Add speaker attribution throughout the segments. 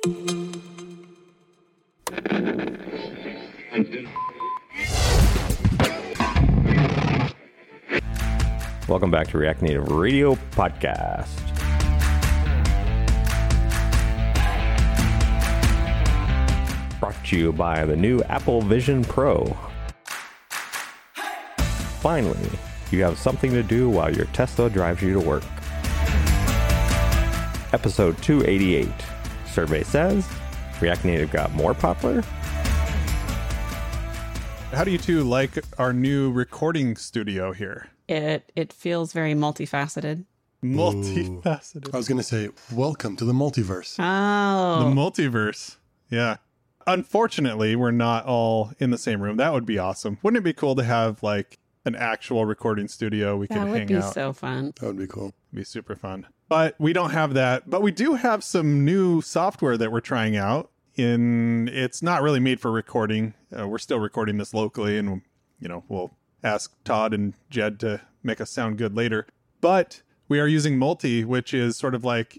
Speaker 1: Welcome back to React Native Radio Podcast. Brought to you by the new Apple Vision Pro. Finally, you have something to do while your Tesla drives you to work. Episode 288. Survey says, React Native got more popular?
Speaker 2: How do you two like our new recording studio here?
Speaker 3: It feels very multifaceted.
Speaker 2: Multifaceted.
Speaker 4: I was going to say, welcome to the multiverse.
Speaker 3: Oh.
Speaker 2: The multiverse. Yeah. Unfortunately, we're not all in the same room. That would be awesome. Wouldn't it be cool to have like an actual recording studio we could hang out?
Speaker 3: That would be so fun.
Speaker 4: That would be cool.
Speaker 2: It'd be super fun. But we don't have that. But we do have some new software that we're trying out. It's not really made for recording. We're still recording this locally, and we'll ask Todd and Jed to make us sound good later. But we are using Multi, which is sort of like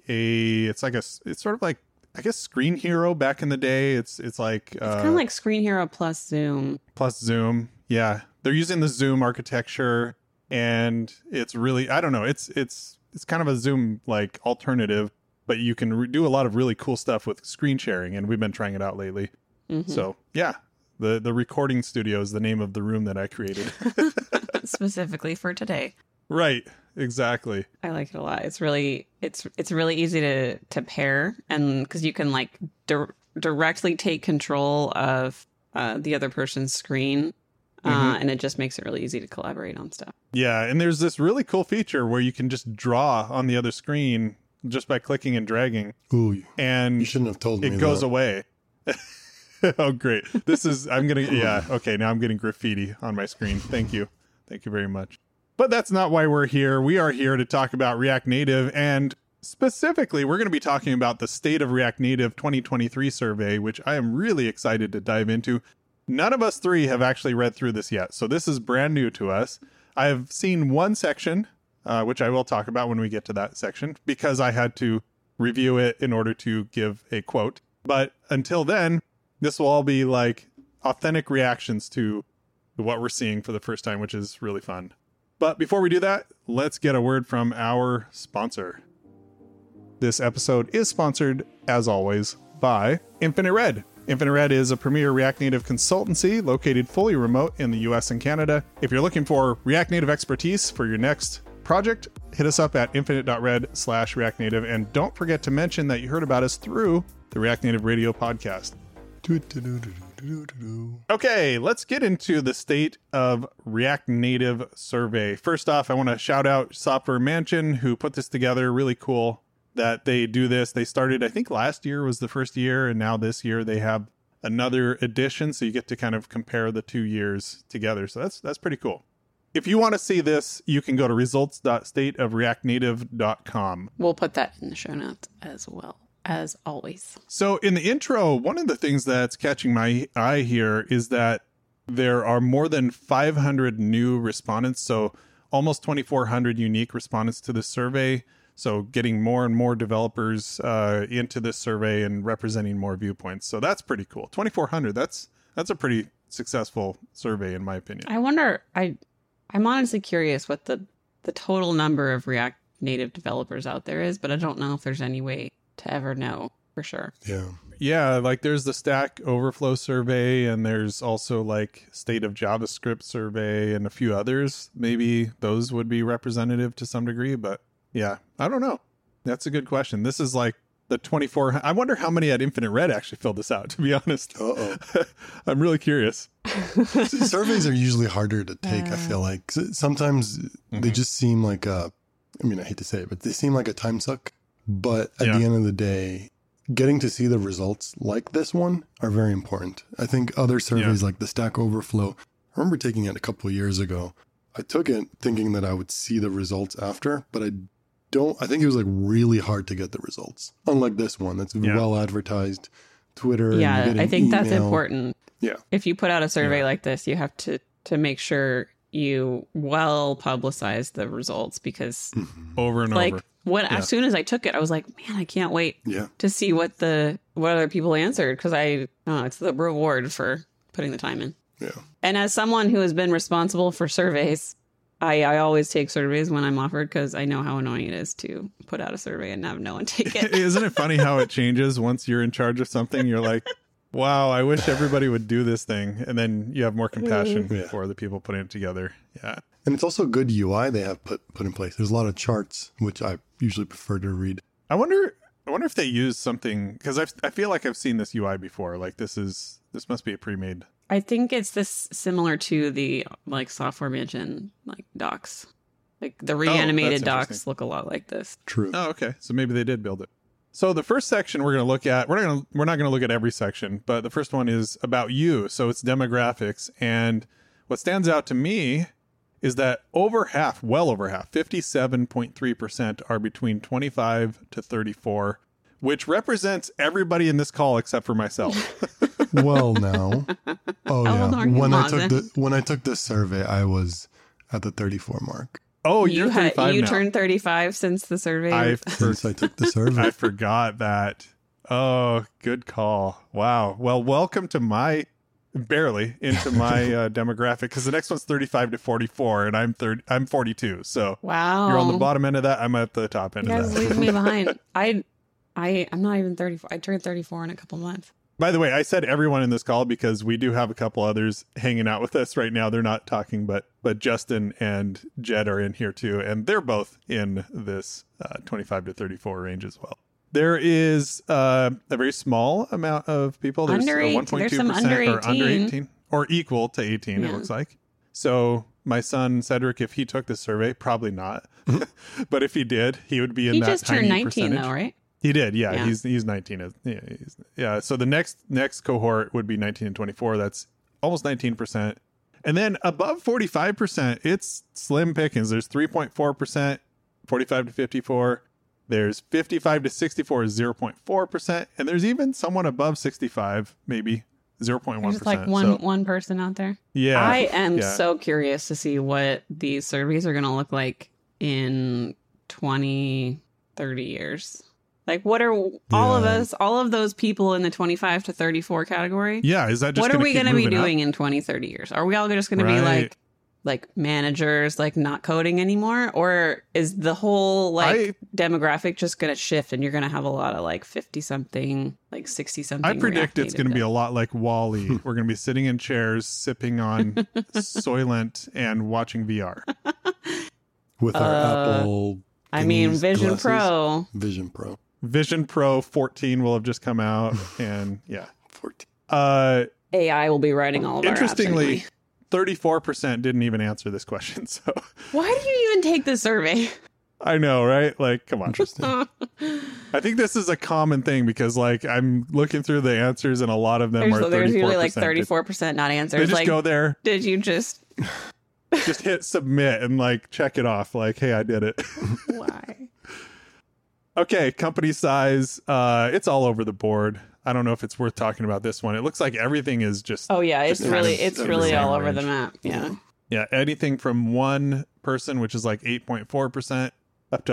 Speaker 2: I guess Screen Hero back in the day. It's kind
Speaker 3: of like Screen Hero plus Zoom.
Speaker 2: Yeah. They're using the Zoom architecture, and it's really, I don't know, it's kind of a Zoom like alternative, but you can do a lot of really cool stuff with screen sharing, and we've been trying it out lately. Mm-hmm. So yeah, the recording studio is the name of the room that I created.
Speaker 3: Specifically for today.
Speaker 2: Right. Exactly.
Speaker 3: I like it a lot. It's really easy to pair, and because you can like directly take control of the other person's screen, and it just makes it really easy to collaborate on stuff.
Speaker 2: Yeah, and there's this really cool feature where you can just draw on the other screen just by clicking and dragging.
Speaker 4: Ooh,
Speaker 2: and
Speaker 4: you shouldn't have told me
Speaker 2: it goes away. Oh, great. Now I'm getting graffiti on my screen. Thank you very much. But that's not why we're here. We are here to talk about React Native, and specifically, we're going to be talking about the State of React Native 2023 survey, which I am really excited to dive into. None of us three have actually read through this yet, so this is brand new to us. I have seen one section, which I will talk about when we get to that section, because I had to review it in order to give a quote. But until then, this will all be like authentic reactions to what we're seeing for the first time, which is really fun. But before we do that, let's get a word from our sponsor. This episode is sponsored, as always, by Infinite Red. Infinite Red is a premier React Native consultancy located fully remote in the US and Canada. If you're looking for React Native expertise for your next project, hit us up at infinite.red/React Native. And don't forget to mention that you heard about us through the React Native Radio podcast. Okay, let's get into the State of React Native survey. First off, I want to shout out Software Mansion, who put this together. Really cool that they do this. They started, I think last year was the first year, and now this year they have another edition, so you get to kind of compare the 2 years together. So that's pretty cool. If you want to see this, you can go to results.stateofreactnative.com.
Speaker 3: We'll put that in the show notes as well, as always.
Speaker 2: So in the intro, one of the things that's catching my eye here is that there are more than 500 new respondents, so almost 2,400 unique respondents to this survey. So getting more and more developers into this survey and representing more viewpoints. So that's pretty cool. 2,400, that's a pretty successful survey in my opinion.
Speaker 3: I wonder, I'm honestly curious what the total number of React Native developers out there is, but I don't know if there's any way to ever know for sure.
Speaker 2: Yeah, like there's the Stack Overflow survey, and there's also like State of JavaScript survey and a few others. Maybe those would be representative to some degree, but yeah, I don't know. That's a good question. This is like the 24. I wonder how many at Infinite Red actually filled this out, to be honest. I'm really curious.
Speaker 4: Surveys are usually harder to take, I feel like. Sometimes they just seem like I hate to say it, but they seem like a time suck. But at the end of the day, getting to see the results like this one are very important. I think other surveys like the Stack Overflow, I remember taking it a couple of years ago. I took it thinking that I would see the results after, but I think it was like really hard to get the results. Unlike this one, that's well advertised, Twitter.
Speaker 3: Yeah, I think that's important.
Speaker 4: Yeah.
Speaker 3: If you put out a survey like this, you have to make sure you well publicize the results, because
Speaker 2: over and
Speaker 3: like,
Speaker 2: over.
Speaker 3: as soon as I took it, I was like, man, I can't wait
Speaker 4: Yeah.
Speaker 3: to see what other people answered, because it's the reward for putting the time in.
Speaker 4: Yeah.
Speaker 3: And as someone who has been responsible for surveys, I always take surveys when I'm offered, because I know how annoying it is to put out a survey and have no one take it.
Speaker 2: Isn't it funny how it changes once you're in charge of something? You're like, wow, I wish everybody would do this thing. And then you have more compassion for the people putting it together. Yeah.
Speaker 4: And it's also good UI they have put in place. There's a lot of charts, which I usually prefer to read.
Speaker 2: I wonder if they use something, because I feel like I've seen this UI before. Like this must be a pre-made.
Speaker 3: I think it's this similar to the like Software Mansion like docs. Like the reanimated docs look a lot like this.
Speaker 4: True.
Speaker 2: Oh, okay. So maybe they did build it. So the first section we're going to look at, we're not going to look at every section, but the first one is about you. So it's demographics. And what stands out to me is that well over half, 57.3% are between 25 to 34, which represents everybody in this call except for myself.
Speaker 4: Well, now. Oh,
Speaker 3: How old
Speaker 4: yeah.
Speaker 3: are you,
Speaker 4: When I took this survey, I was at the 34 mark.
Speaker 2: Oh, you're 35
Speaker 3: you
Speaker 2: now.
Speaker 3: turned 35 since the survey.
Speaker 4: Since I took the survey.
Speaker 2: I forgot that. Oh, good call. Wow. Well, welcome to my demographic, because the next one's 35 to 44, and I'm 42. So
Speaker 3: wow,
Speaker 2: you're on the bottom end of that. I'm at the top end
Speaker 3: you
Speaker 2: of
Speaker 3: guys
Speaker 2: that.
Speaker 3: leaving me behind. I'm not even 34. I turned 34 in a couple months.
Speaker 2: By the way, I said everyone in this call because we do have a couple others hanging out with us right now. They're not talking, but Justin and Jed are in here too, and they're both in this 25 to 34 range as well. There is a very small amount of people. There's
Speaker 3: Under
Speaker 2: 1.2%
Speaker 3: there's some under
Speaker 2: or under
Speaker 3: 18.
Speaker 2: 18 or equal to 18,
Speaker 3: Yeah.
Speaker 2: it looks like. So my son, Cedric, if he took this survey, probably not. But if he did, he would be in
Speaker 3: He
Speaker 2: that
Speaker 3: just
Speaker 2: tiny
Speaker 3: turned 19
Speaker 2: percentage.
Speaker 3: though, right?
Speaker 2: He did, yeah.
Speaker 3: Yeah.
Speaker 2: He's 19. Yeah. So the next cohort would be 19 and 24. That's almost 19%. And then above 45%, it's slim pickings. There's 3.4%, 45 to 54. There's 55 to 64 is 0.4%, and there's even someone above 65, maybe 0.1%.
Speaker 3: There's like one person out there.
Speaker 2: Yeah.
Speaker 3: I am
Speaker 2: yeah.
Speaker 3: so curious to see what these surveys are going to look like in 20, 30 years. Like, what are all of those people in the 25 to 34 category?
Speaker 2: Yeah, is that just
Speaker 3: what are we
Speaker 2: going to
Speaker 3: be doing in 20, 30 years? Are we all just going to be like managers, like not coding anymore? Or is the whole demographic just going to shift and you're going to have a lot of like 50 something, like 60 something?
Speaker 2: I predict it's going to be a lot like WALL-E. We're going to be sitting in chairs, sipping on Soylent and watching VR.
Speaker 4: With our Apple.
Speaker 3: Vision
Speaker 4: glasses.
Speaker 3: Pro.
Speaker 4: Vision Pro.
Speaker 2: Vision Pro 14 will have just come out, and yeah.
Speaker 4: 14.
Speaker 3: AI will be writing all of our apps
Speaker 2: Interestingly,
Speaker 3: anyway.
Speaker 2: 34% didn't even answer this question. So
Speaker 3: Why do you even take the survey?
Speaker 2: I know, right? Like, come on.
Speaker 4: Interesting.
Speaker 2: I think this is a common thing because, like, I'm looking through the answers, and a lot of them are 34%.
Speaker 3: There's usually like 34% not answers.
Speaker 2: They just
Speaker 3: like,
Speaker 2: go there,
Speaker 3: did you just...
Speaker 2: just hit submit and like check it off. Like, hey, I did it.
Speaker 3: Why?
Speaker 2: Okay, company size. It's all over the board. I don't know if it's worth talking about this one. It looks like everything is just.
Speaker 3: Oh yeah, it's
Speaker 2: just
Speaker 3: really
Speaker 2: kind of
Speaker 3: really
Speaker 2: the same
Speaker 3: all over
Speaker 2: range.
Speaker 3: the map. Yeah.
Speaker 2: Yeah, anything from one person, which is like 8.4%, up to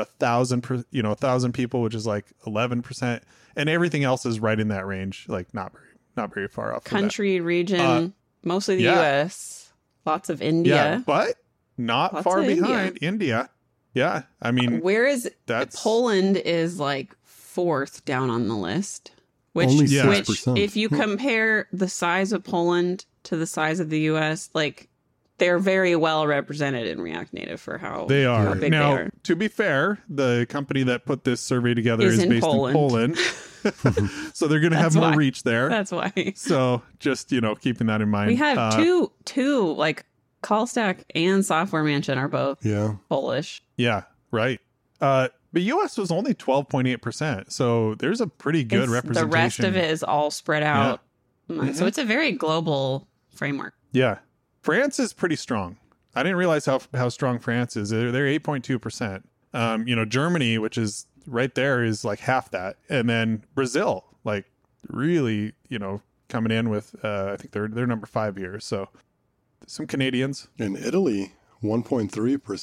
Speaker 2: 1,000 people, which is like 11%, and everything else is right in that range, like not very far off.
Speaker 3: Country, region, mostly the
Speaker 2: yeah.
Speaker 3: U.S. Lots of India.
Speaker 2: Yeah, but not
Speaker 3: Lots
Speaker 2: far
Speaker 3: of
Speaker 2: behind India. Yeah, I mean,
Speaker 3: Where is
Speaker 2: that's
Speaker 3: Poland is like fourth down on the list. Which,
Speaker 4: Only
Speaker 2: Yeah.
Speaker 3: which
Speaker 4: 6%.
Speaker 3: if you compare the size of Poland to the size of the U.S., like they're very well represented in React Native for how
Speaker 2: they
Speaker 3: how
Speaker 2: are.
Speaker 3: big
Speaker 2: Now,
Speaker 3: they are.
Speaker 2: to be fair, the company that put this survey together
Speaker 3: Is
Speaker 2: is
Speaker 3: in
Speaker 2: based
Speaker 3: Poland.
Speaker 2: in Poland. So they're going to have
Speaker 3: That's
Speaker 2: more
Speaker 3: why.
Speaker 2: reach there.
Speaker 3: That's why
Speaker 2: So just, keeping that in mind.
Speaker 3: we have two like Callstack and Software Mansion are both
Speaker 4: Yeah.
Speaker 3: Polish.
Speaker 2: Yeah, right. But US was only 12.8%. So there's a pretty good
Speaker 3: The
Speaker 2: representation.
Speaker 3: rest of it is all spread out. So
Speaker 2: Mhm.
Speaker 3: it's a very global framework.
Speaker 2: Yeah. France is pretty strong. I didn't realize how strong France is. They're 8.2%. Germany, which is right there, is like half that. And then Brazil, like really, coming in with, I think they're number 5 here. So some Canadians.
Speaker 4: In Italy, 1.3%.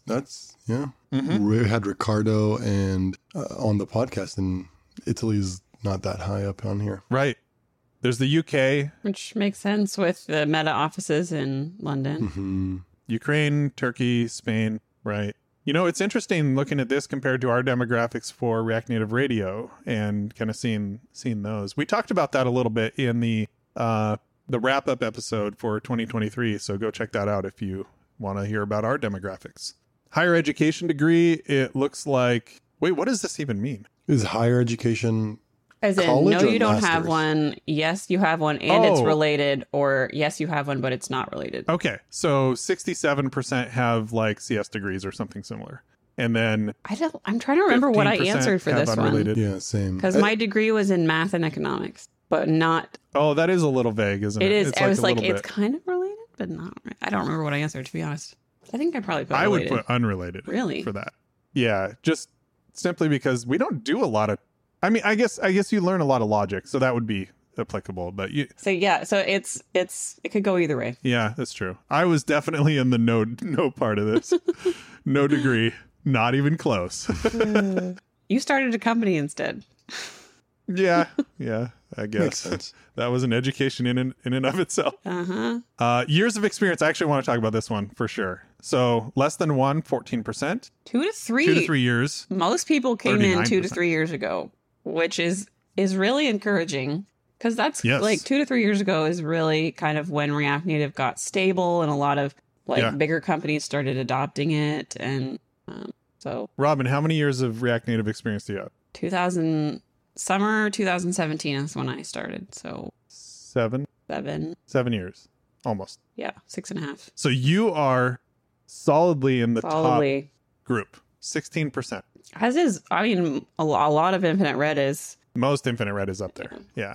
Speaker 4: That's, yeah.
Speaker 2: Mhm.
Speaker 4: We had Ricardo and on the podcast, and Italy's not that high up on here.
Speaker 2: Right. There's the UK,
Speaker 3: Which makes sense with the Meta offices in London.
Speaker 4: Hmm.
Speaker 2: Ukraine, Turkey, Spain, right? You know, it's interesting looking at this compared to our demographics for React Native Radio and kind of seeing those. We talked about that a little bit in the wrap-up episode for 2023, so go check that out if you want to hear about our demographics. Higher education degree, it looks like... Wait, what does this even mean?
Speaker 4: Is higher education
Speaker 3: As in,
Speaker 4: college
Speaker 3: no,
Speaker 4: or
Speaker 3: you don't have
Speaker 4: masters?
Speaker 3: one. Yes, you have one, and it's
Speaker 2: Oh.
Speaker 3: related. Or yes, you have one, but it's not related.
Speaker 2: Okay, so 67% have like CS degrees or something similar. And then
Speaker 3: I'm trying to remember what I
Speaker 2: 15%
Speaker 3: answered for
Speaker 2: have
Speaker 3: this one.
Speaker 2: unrelated.
Speaker 4: Yeah, same.
Speaker 3: Because my degree was in math and economics, but not.
Speaker 2: Oh, that is a little vague, isn't it?
Speaker 3: It is.
Speaker 2: It's
Speaker 3: I was
Speaker 2: a
Speaker 3: like,
Speaker 2: little
Speaker 3: it's
Speaker 2: bit.
Speaker 3: kind of related, but not. I don't remember what I answered, to be honest. I think I probably put
Speaker 2: I would
Speaker 3: related.
Speaker 2: put unrelated
Speaker 3: Really?
Speaker 2: for that. Yeah, just simply because we don't do a lot of... I mean, I guess you learn a lot of logic, so that would be applicable. But
Speaker 3: So yeah, so it could go either way.
Speaker 2: yeah, that's true. I was definitely in the no part of this. No degree, not even close.
Speaker 3: You started a company instead.
Speaker 2: yeah, I
Speaker 4: Makes
Speaker 2: guess
Speaker 4: sense.
Speaker 2: that was an education in and of itself. Years of experience. I actually want to talk about this one for sure. So less than 14%.
Speaker 3: 2 to 3.
Speaker 2: 2 to 3 years.
Speaker 3: Most people came in 2 to
Speaker 2: 39%.
Speaker 3: 3 years ago, which is really encouraging, because that's
Speaker 2: Yes.
Speaker 3: like 2 to 3 years ago is really kind of when React Native got stable and a lot of like
Speaker 2: Yeah.
Speaker 3: bigger companies started adopting it. And so
Speaker 2: Robin, how many years of React Native experience do you have?
Speaker 3: summer 2017 is when I started. So
Speaker 2: 7 years, almost.
Speaker 3: 6.5.
Speaker 2: So you are solidly in the
Speaker 3: Solidly.
Speaker 2: top group, 16%.
Speaker 3: As is, I mean, a lot of Infinite Red is.
Speaker 2: Most Infinite Red is up there. Yeah.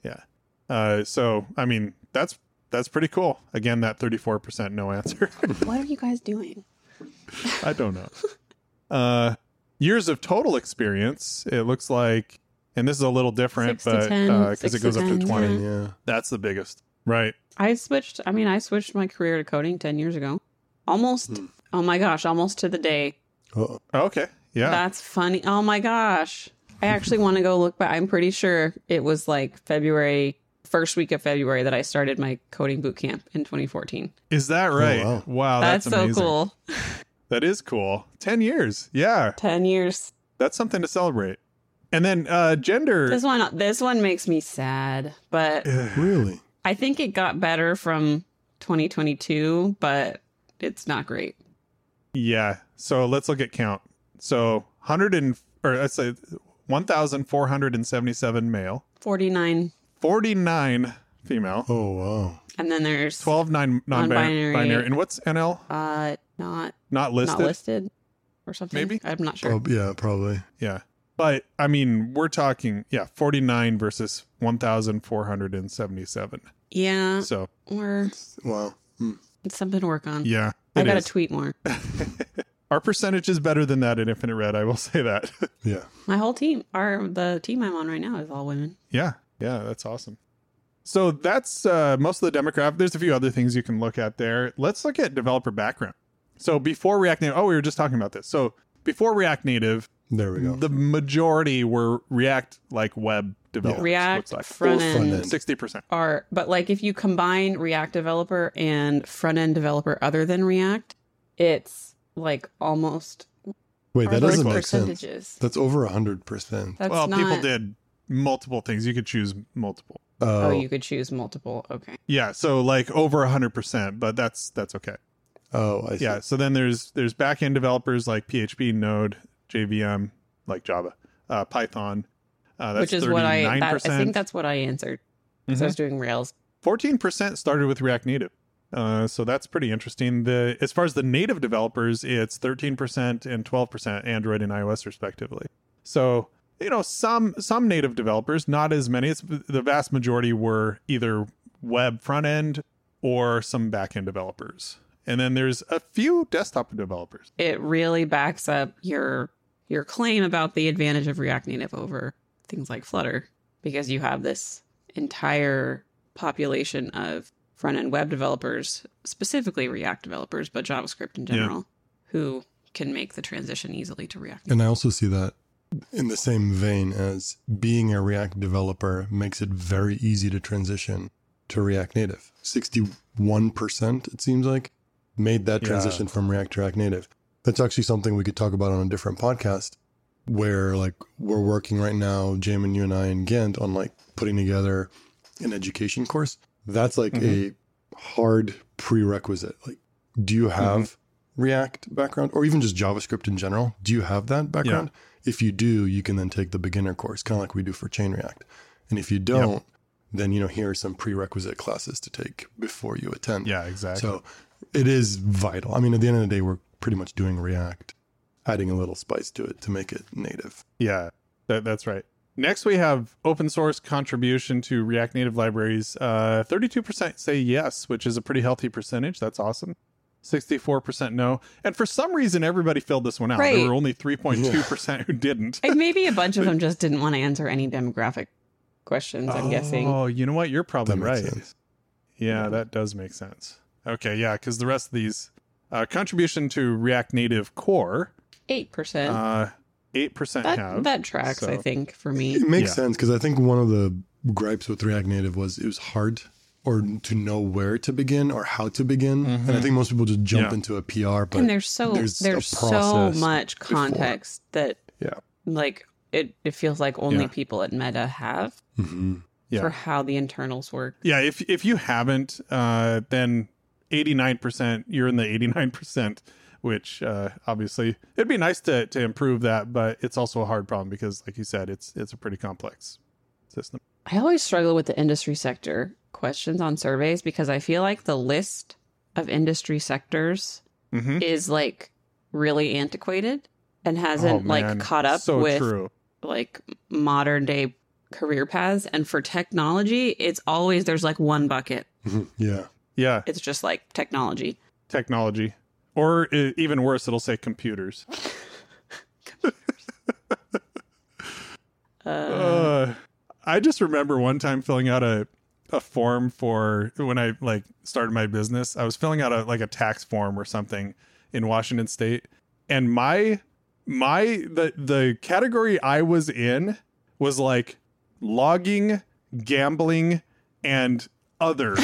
Speaker 2: So I mean, that's pretty cool. Again, that 34% no answer.
Speaker 3: What are you guys doing?
Speaker 2: I don't know. Years of total experience. It looks like, and this is a little different,
Speaker 3: 6 to
Speaker 2: but
Speaker 3: 10,
Speaker 2: because
Speaker 3: 6
Speaker 2: it goes
Speaker 3: to
Speaker 2: up to
Speaker 3: 10,
Speaker 2: 20.
Speaker 3: yeah.
Speaker 4: Yeah.
Speaker 2: That's the biggest, right?
Speaker 3: I switched my career to coding 10 years ago. Almost. Oh my gosh, almost to the day.
Speaker 4: Oh,
Speaker 2: Okay. Yeah.
Speaker 3: That's funny. Oh my gosh. I actually want to go look back. I'm pretty sure it was like first week of February that I started my coding boot camp in 2014.
Speaker 2: Is that right?
Speaker 4: wow.
Speaker 2: Wow.
Speaker 3: That's so
Speaker 2: amazing.
Speaker 3: cool.
Speaker 2: That is cool. 10 years. Yeah.
Speaker 3: 10 years.
Speaker 2: That's something to celebrate. And then gender.
Speaker 3: This one makes me sad, but
Speaker 4: really?
Speaker 3: I think it got better from 2022, but it's not great.
Speaker 2: Yeah. So let's look at count. So 1,477 male,
Speaker 3: 49,
Speaker 2: 49 female,
Speaker 4: Oh, wow.
Speaker 3: and then there's
Speaker 2: 12 non-binary.
Speaker 3: Non-binary.
Speaker 2: And what's NL?
Speaker 3: not
Speaker 2: Not listed?
Speaker 3: listed or something.
Speaker 2: Maybe?
Speaker 3: I'm not sure.
Speaker 4: Oh, yeah, probably.
Speaker 2: Yeah. But I mean, we're talking, 49 versus 1,477.
Speaker 3: Yeah,
Speaker 2: So
Speaker 4: Wow. Hmm.
Speaker 3: it's something to work on.
Speaker 2: yeah,
Speaker 3: I
Speaker 2: it
Speaker 3: gotta
Speaker 2: is.
Speaker 3: tweet more.
Speaker 2: Our percentage is better than that in Infinite Red. I will say that.
Speaker 4: Yeah.
Speaker 3: My whole team, the team I'm on right now, is all women.
Speaker 2: Yeah, that's awesome. So that's most of the demographic. There's a few other things you can look at there. Let's look at developer background. So before React Native, we were just talking about this. So before React Native,
Speaker 4: There we go.
Speaker 2: the majority were React like web developers.
Speaker 3: React
Speaker 2: looks like.
Speaker 3: front
Speaker 4: front
Speaker 3: end
Speaker 4: end.
Speaker 2: 60%.
Speaker 3: but like if you combine React developer and front end developer other than React, it's like almost
Speaker 4: Wait, that
Speaker 3: are those
Speaker 4: doesn't make sense.
Speaker 3: percentages.
Speaker 4: That's over 100%.
Speaker 3: That's
Speaker 2: Well,
Speaker 3: not,
Speaker 2: people did multiple things. You could choose multiple.
Speaker 3: Oh,
Speaker 4: Oh,
Speaker 3: you could choose multiple. Okay.
Speaker 2: Yeah, so like over 100%, but that's okay.
Speaker 4: I see.
Speaker 2: Yeah, so then there's back-end developers like PHP, Node, JVM, like Java, Python. That's
Speaker 3: Which is
Speaker 2: 39%.
Speaker 3: what I think that's what I answered. Because I was doing Rails.
Speaker 2: 14% started with React Native. So that's pretty interesting. As far as the native developers, it's 13% and 12% Android and iOS respectively. So, some native developers, not as many. The vast majority were either web front end or some back end developers. And then there's a few desktop developers.
Speaker 3: It really backs up your claim about the advantage of React Native over things like Flutter, because you have this entire population of front-end web developers, specifically React developers, but JavaScript in general, who can make the transition easily to React.
Speaker 4: And I also see that in the same vein as being a React developer makes it very easy to transition to React Native. 61%, it seems like, made that transition from React to React Native. That's actually something we could talk about on a different podcast, where like we're working right now, Jamin, you and I and Ghent, on like putting together an education course. That's like a hard prerequisite. Like, do you have React background or even just JavaScript in general? Do you have that background? If you do, you can then take the beginner course, kind of like we do for Chain React. And if you don't, then, you know, here are some prerequisite classes to take before you attend.
Speaker 2: Yeah, exactly.
Speaker 4: So it is vital. I mean, at the end of the day, we're pretty much doing React, adding a little spice to it to make it native.
Speaker 2: Yeah, that's right. Next, we have open source contribution to React Native libraries. 32% say yes, which is a pretty healthy percentage. That's awesome. 64% no. And for some reason, everybody filled this one out.
Speaker 3: Right.
Speaker 2: There were only 3.2% who didn't.
Speaker 3: And maybe a bunch of them just didn't want to answer any demographic questions, I'm guessing.
Speaker 2: Oh, you know what? You're probably
Speaker 4: That makes
Speaker 2: right.
Speaker 4: sense.
Speaker 2: Yeah, that does make sense. Okay, yeah, because the rest of these contribution to React Native core,
Speaker 3: 8%.
Speaker 2: 8%
Speaker 3: That,
Speaker 2: have.
Speaker 3: that tracks, I
Speaker 2: so-
Speaker 3: think, for me.
Speaker 4: It makes
Speaker 2: Yeah.
Speaker 4: sense because I think one of the gripes with React Native was it was hard or to know where to begin or how to begin. And I think most people just jump into a PR, but
Speaker 3: And there's so
Speaker 4: a
Speaker 3: so
Speaker 4: process
Speaker 3: much
Speaker 4: before.
Speaker 3: context that
Speaker 4: Yeah.
Speaker 3: like it feels like only
Speaker 2: Yeah.
Speaker 3: people at Meta have
Speaker 2: Yeah.
Speaker 3: for how the internals work.
Speaker 2: Yeah, if you haven't, then 89%, you're in the 89%, which obviously it'd be nice to improve that, but it's also a hard problem because, like you said, it's a pretty complex system.
Speaker 3: I always struggle with the industry sector questions on surveys because I feel like the list of industry sectors is like really antiquated and hasn't like caught up
Speaker 2: so
Speaker 3: with
Speaker 2: true.
Speaker 3: like modern day career paths. And for technology, it's always there's like one bucket.
Speaker 4: Yeah.
Speaker 2: Yeah,
Speaker 3: It's just like technology.
Speaker 2: technology. Or even worse, it'll say computers. I just remember one time filling out a form for when I like started my business. I was filling out a tax form or something in Washington State, and the category I was in was like logging, gambling, and other.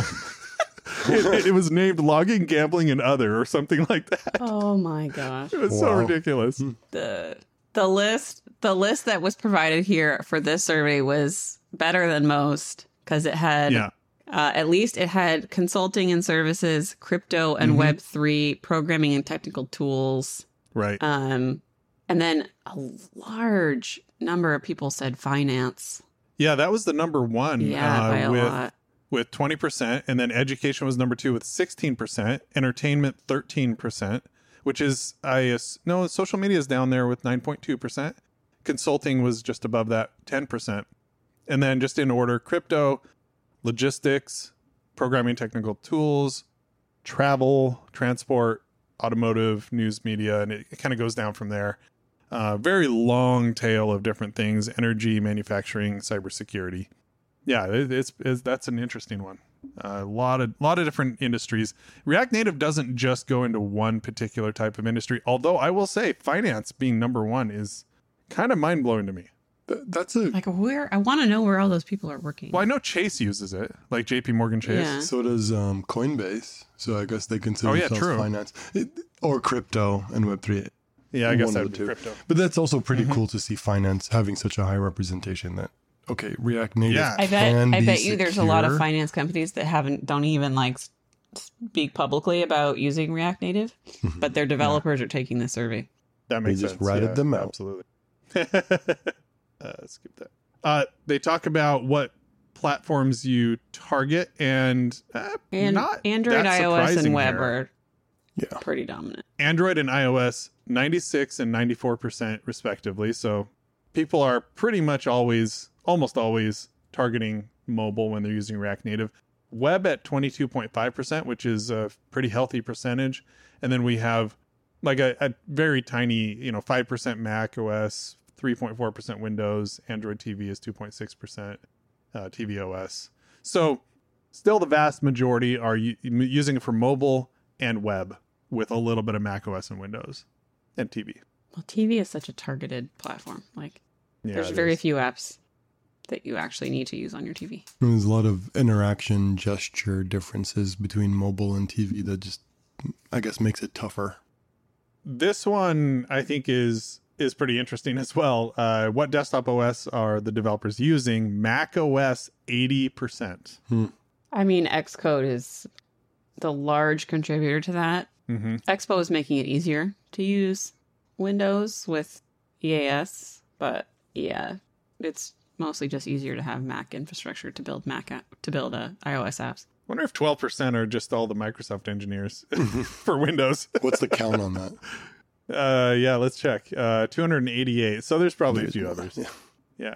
Speaker 2: It was named logging, gambling, and other, or something like that.
Speaker 3: Oh my gosh.
Speaker 2: It was so
Speaker 4: Wow.
Speaker 2: ridiculous.
Speaker 3: The list that was provided here for this survey was better than most because it had
Speaker 2: Yeah.
Speaker 3: at least it had consulting and services, crypto and Web3, programming and technical tools.
Speaker 2: Right.
Speaker 3: And then a large number of people said finance.
Speaker 2: Yeah, that was the number one.
Speaker 3: Yeah, by a lot.
Speaker 2: With 20%, and then education was number two with 16%, entertainment 13%, which is no, social media is down there with 9.2%. Consulting was just above that, 10%. And then just in order, crypto, logistics, programming technical tools, travel, transport, automotive, news media, and it kind of goes down from there. Very long tail of different things: energy, manufacturing, cybersecurity. Yeah, that's an interesting one. A lot of different industries. React Native doesn't just go into one particular type of industry. Although I will say, finance being number one is kind of mind blowing to me.
Speaker 4: That's a
Speaker 3: Like I want to know where all those people are working.
Speaker 2: Well, I know Chase uses it, like J.P. Morgan Chase.
Speaker 3: Yeah.
Speaker 4: so does Coinbase. So I guess they consider
Speaker 2: Oh, yeah,
Speaker 4: themselves
Speaker 2: true.
Speaker 4: finance or crypto and Web3.
Speaker 2: Yeah, I guess
Speaker 4: One
Speaker 2: that
Speaker 4: of
Speaker 2: would
Speaker 4: the
Speaker 2: be
Speaker 4: two.
Speaker 2: crypto.
Speaker 4: But that's also pretty cool to see finance having such a high representation that, okay, React Native
Speaker 2: Yeah.
Speaker 3: I
Speaker 4: can be
Speaker 3: bet you there's a lot of
Speaker 4: secure.
Speaker 3: finance companies that don't even like speak publicly about using React Native, but their developers are taking the survey.
Speaker 2: That makes
Speaker 4: just
Speaker 2: sense.
Speaker 4: ratted them out.
Speaker 2: Absolutely. Skip that. They talk about what platforms you target, and
Speaker 3: And
Speaker 2: not
Speaker 3: Android,
Speaker 2: that
Speaker 3: iOS,
Speaker 2: surprising
Speaker 3: and web
Speaker 2: here.
Speaker 3: are
Speaker 4: Yeah.
Speaker 3: pretty dominant.
Speaker 2: Android and iOS 96 and 94% respectively. So people are pretty much almost always targeting mobile when they're using React Native. Web at 22.5%, which is a pretty healthy percentage. And then we have like a very tiny, 5% Mac OS, 3.4% Windows, Android TV is 2.6%, tvOS. So still the vast majority are using it for mobile and web with a little bit of Mac OS and Windows. and TV.
Speaker 3: Well, TV is such a targeted platform. Like,
Speaker 2: Yeah,
Speaker 3: there's
Speaker 2: it
Speaker 3: very
Speaker 2: is.
Speaker 3: few apps that you actually need to use on your TV.
Speaker 4: There's a lot of interaction, gesture differences between mobile and TV that just, I guess, makes it tougher.
Speaker 2: This one I think is pretty interesting as well. What desktop OS are the developers using? Mac OS 80%.
Speaker 3: I mean, Xcode is the large contributor to that.
Speaker 2: Mm-hmm.
Speaker 3: Expo is making it easier to use Windows with EAS, but yeah, it's mostly just easier to have Mac infrastructure to build iOS apps.
Speaker 2: I wonder if 12% are just all the Microsoft engineers for Windows.
Speaker 4: What's the count on that?
Speaker 2: Yeah, let's check. 288. So there's probably a few others.
Speaker 4: Yeah.
Speaker 2: Yeah,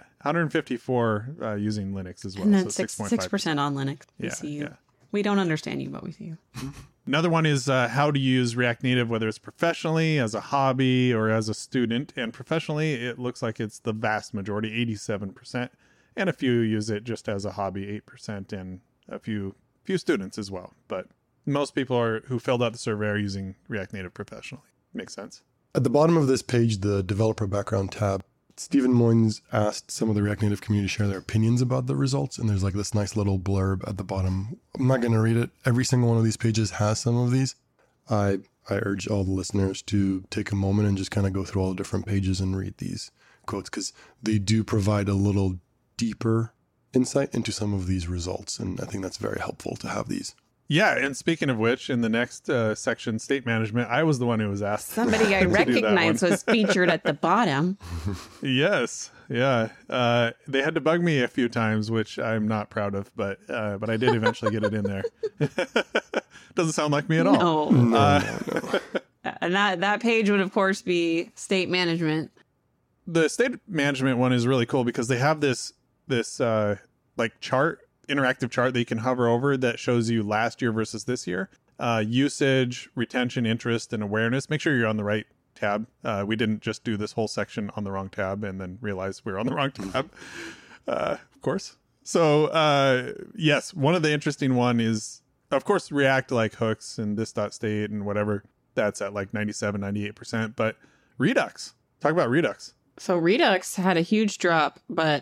Speaker 2: 154 using Linux as well.
Speaker 3: And then
Speaker 2: so
Speaker 3: 6% on Linux. We
Speaker 2: Yeah,
Speaker 3: see you.
Speaker 2: yeah.
Speaker 3: We don't understand you, but we see you.
Speaker 2: Another one is how to use React Native, whether it's professionally, as a hobby, or as a student. And professionally, it looks like it's the vast majority, 87%. And a few use it just as a hobby, 8%, and a few students as well. But most people who filled out the survey are using React Native professionally. Makes sense.
Speaker 4: At the bottom of this page, the developer background tab, Stephen Moynes asked some of the React Native community to share their opinions about the results. And there's like this nice little blurb at the bottom. I'm not going to read it. Every single one of these pages has some of these. I urge all the listeners to take a moment and just kind of go through all the different pages and read these quotes, because they do provide a little deeper insight into some of these results. And I think that's very helpful to have these.
Speaker 2: Yeah, and speaking of which, in the next section, state management, I was the one who was asked.
Speaker 3: Somebody I
Speaker 2: to do that
Speaker 3: recognize
Speaker 2: one.
Speaker 3: was featured at the bottom.
Speaker 2: Yes, yeah. They had to bug me a few times, which I'm not proud of, but I did eventually get it in there. Doesn't sound like me at all.
Speaker 3: No. And that page would, of course, be state management.
Speaker 2: The state management one is really cool because they have this like chart, interactive chart that you can hover over that shows you last year versus this year. Usage, retention, interest, and awareness. Make sure you're on the right tab. We didn't just do this whole section on the wrong tab and then realize we were on the wrong tab, of course. So, yes, one of the interesting one is, of course, React like hooks and this.state and whatever. That's at like 97, 98%. But Redux, talk about Redux.
Speaker 3: So Redux had a huge drop, but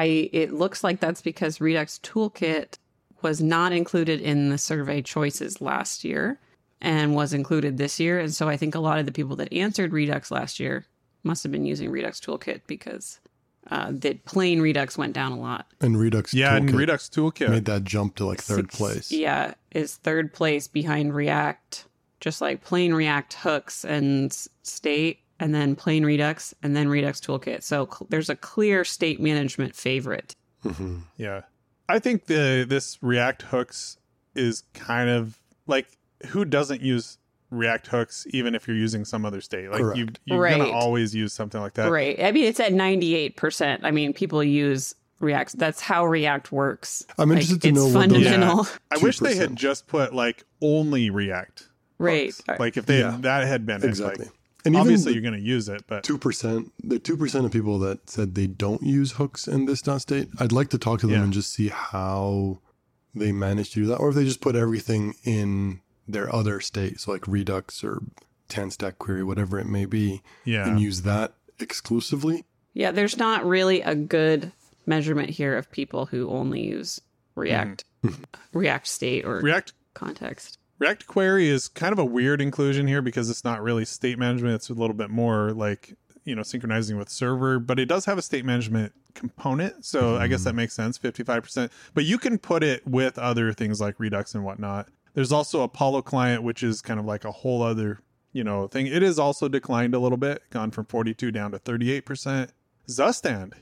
Speaker 3: it looks like that's because Redux Toolkit was not included in the survey choices last year and was included this year. And so I think a lot of the people that answered Redux last year must have been using Redux Toolkit because the plain Redux went down a lot.
Speaker 4: And Redux
Speaker 2: Yeah,
Speaker 4: Toolkit
Speaker 2: and Redux Toolkit
Speaker 4: made that jump to like third place.
Speaker 3: Yeah, is third place behind React, just like plain React hooks and state, and then plain Redux, and then Redux Toolkit. So there's a clear state management favorite.
Speaker 4: Mm-hmm.
Speaker 2: Yeah. I think this React hooks is kind of like, who doesn't use React hooks even if you're using some other state? Like
Speaker 4: Correct.
Speaker 2: you're
Speaker 3: Right.
Speaker 2: going to always use something like that.
Speaker 3: Right. I mean, it's at 98%. I mean, people use React. That's how React works.
Speaker 4: I'm interested to know
Speaker 3: it's
Speaker 4: what those-
Speaker 3: fundamental.
Speaker 2: I wish they
Speaker 4: 2%.
Speaker 2: had just put like only React.
Speaker 3: Right.
Speaker 2: hooks. Like if they
Speaker 4: Yeah.
Speaker 2: that had been it,
Speaker 4: Exactly.
Speaker 2: like,
Speaker 4: And
Speaker 2: obviously
Speaker 4: even
Speaker 2: you're going to use it, but
Speaker 4: 2%, the 2% of people that said they don't use hooks in this .state, I'd like to talk to them
Speaker 2: Yeah.
Speaker 4: and just see how they managed to do that, or if they just put everything in their other state, so like Redux or TanStack query, whatever it may be,
Speaker 2: yeah.
Speaker 4: and use that exclusively.
Speaker 3: Yeah, there's not really a good measurement here of people who only use React, React state or
Speaker 2: React
Speaker 3: context.
Speaker 2: React Query is kind of a weird inclusion here because it's not really state management. It's a little bit more like, synchronizing with server, but it does have a state management component. So I guess that makes sense, 55%. But you can put it with other things like Redux and whatnot. There's also Apollo client, which is kind of like a whole other, thing. It is also declined a little bit, gone from 42 down to 38%. Zustand,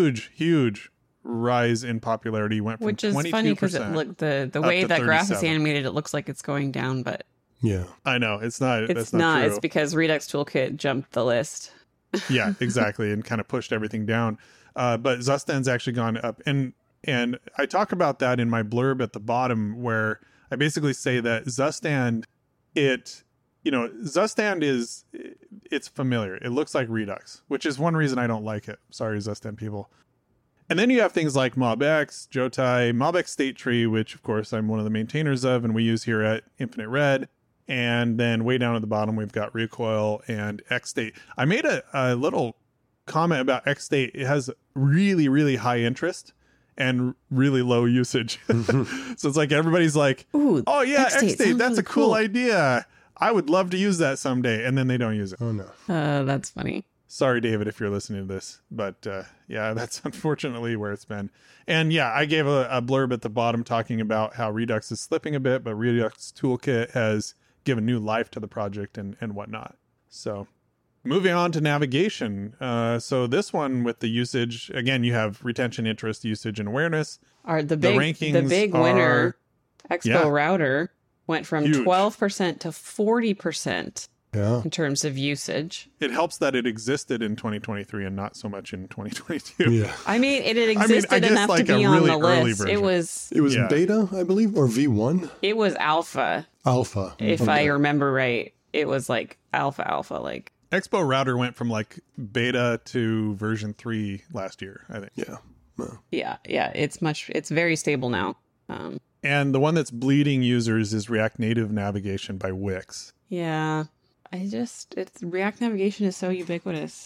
Speaker 2: huge rise in popularity, went from
Speaker 3: Which is
Speaker 2: 22%.
Speaker 3: funny because the way
Speaker 2: to
Speaker 3: that graph is
Speaker 2: 37.
Speaker 3: animated, it looks like it's going down, but
Speaker 4: Yeah.
Speaker 2: I know it's not.
Speaker 3: it's
Speaker 2: that's
Speaker 3: not.
Speaker 2: true.
Speaker 3: It's because Redux Toolkit jumped the list.
Speaker 2: Yeah, exactly, and kind of pushed everything down. But Zustand's actually gone up, and I talk about that in my blurb at the bottom, where I basically say that Zustand, Zustand it's familiar. It looks like Redux, which is one reason I don't like it. Sorry, Zustand people. And then you have things like MobX, Jotai, MobX State Tree, which of course I'm one of the maintainers of, and we use here at Infinite Red. And then way down at the bottom, we've got Recoil and XState. I made a little comment about XState. It has really, really high interest and really low usage. So it's like everybody's like,
Speaker 3: Ooh,
Speaker 2: oh yeah,
Speaker 3: XState,
Speaker 2: XState, that's
Speaker 3: really
Speaker 2: a cool
Speaker 3: cool.
Speaker 2: idea. I would love to use that someday. And then they don't use it.
Speaker 4: Oh no.
Speaker 3: That's funny.
Speaker 2: Sorry, David, if you're listening to this. But yeah, that's unfortunately where it's been. And yeah, I gave a blurb at the bottom talking about how Redux is slipping a bit, but Redux Toolkit has given new life to the project and whatnot. So moving on to navigation. So this one with the usage, again, you have retention, interest, usage, and awareness.
Speaker 3: The big winner, Expo Router, went from
Speaker 2: Huge.
Speaker 3: 12% to 40%
Speaker 4: Yeah.
Speaker 3: in terms of usage.
Speaker 2: It helps that it existed in 2023 and not so much in 2022.
Speaker 4: Yeah.
Speaker 3: I mean, it had
Speaker 2: I
Speaker 3: existed
Speaker 2: guess
Speaker 3: enough
Speaker 2: like
Speaker 3: to be
Speaker 2: a
Speaker 3: on
Speaker 2: really
Speaker 3: the
Speaker 2: early
Speaker 3: list.
Speaker 2: version.
Speaker 4: It was
Speaker 2: Yeah.
Speaker 4: beta, I believe, or V1
Speaker 3: It was alpha,
Speaker 4: alpha.
Speaker 3: if I remember right. It was like alpha, like.
Speaker 2: Expo Router went from like beta to version 3 last year, I think.
Speaker 4: Yeah. Well,
Speaker 3: Yeah, it's very stable now.
Speaker 2: And the one that's bleeding users is React Native Navigation by Wix.
Speaker 3: Yeah, React Navigation is so ubiquitous.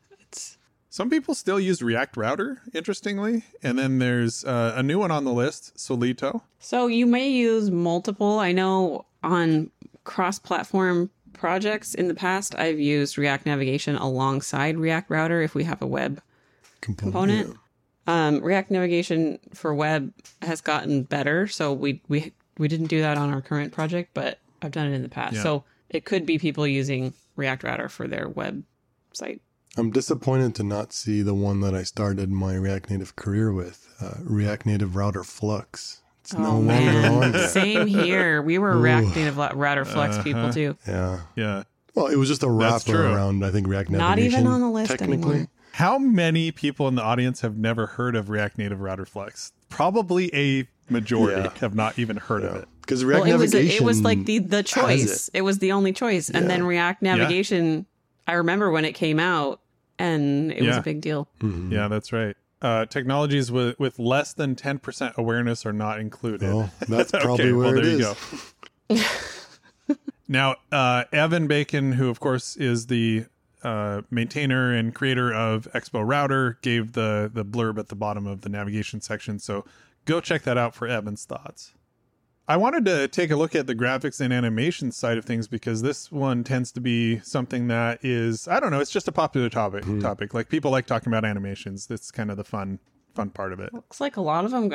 Speaker 2: Some people still use React Router, interestingly. And then there's a new one on the list, Solito.
Speaker 3: So you may use multiple. I know on cross-platform projects in the past, I've used React Navigation alongside React Router if we have a web component.
Speaker 4: yeah.
Speaker 3: React Navigation for web has gotten better, so we didn't do that on our current project, but I've done it in the past.
Speaker 2: Yeah.
Speaker 3: So it could be people using React Router for their website.
Speaker 4: I'm disappointed to not see the one that I started my React Native career with, React Native Router Flux. It's no longer on there.
Speaker 3: Same here. We were React Native Router Flux people too.
Speaker 4: Yeah.
Speaker 2: Yeah.
Speaker 4: Well, it was just a
Speaker 2: That's
Speaker 4: wrapper
Speaker 2: true.
Speaker 4: around, I think, React
Speaker 3: Not
Speaker 4: Navigation.
Speaker 3: even on the list
Speaker 4: technically.
Speaker 3: anymore.
Speaker 2: How many people in the audience have never heard of React Native Router Flex? Probably a majority
Speaker 4: Yeah.
Speaker 2: have not even heard of it.
Speaker 4: Because React
Speaker 3: Well,
Speaker 4: Navigation.
Speaker 3: it was like the choice.
Speaker 4: has
Speaker 3: It was the only choice. And then React Navigation, I remember when it came out and it was
Speaker 2: Yeah.
Speaker 3: a big deal.
Speaker 2: Yeah, that's right. Technologies with less than 10% awareness are not included.
Speaker 4: Oh, that's probably where
Speaker 2: there
Speaker 4: it
Speaker 2: you
Speaker 4: is.
Speaker 2: go. Now, Evan Bacon, who of course is the maintainer and creator of Expo Router, gave the blurb at the bottom of the navigation section. So go check that out for Evan's thoughts. I wanted to take a look at the graphics and animation side of things because this one tends to be something that is, I don't know, it's just a popular topic. Like people like talking about animations. That's kind of the fun part of it.
Speaker 3: Looks like a lot of them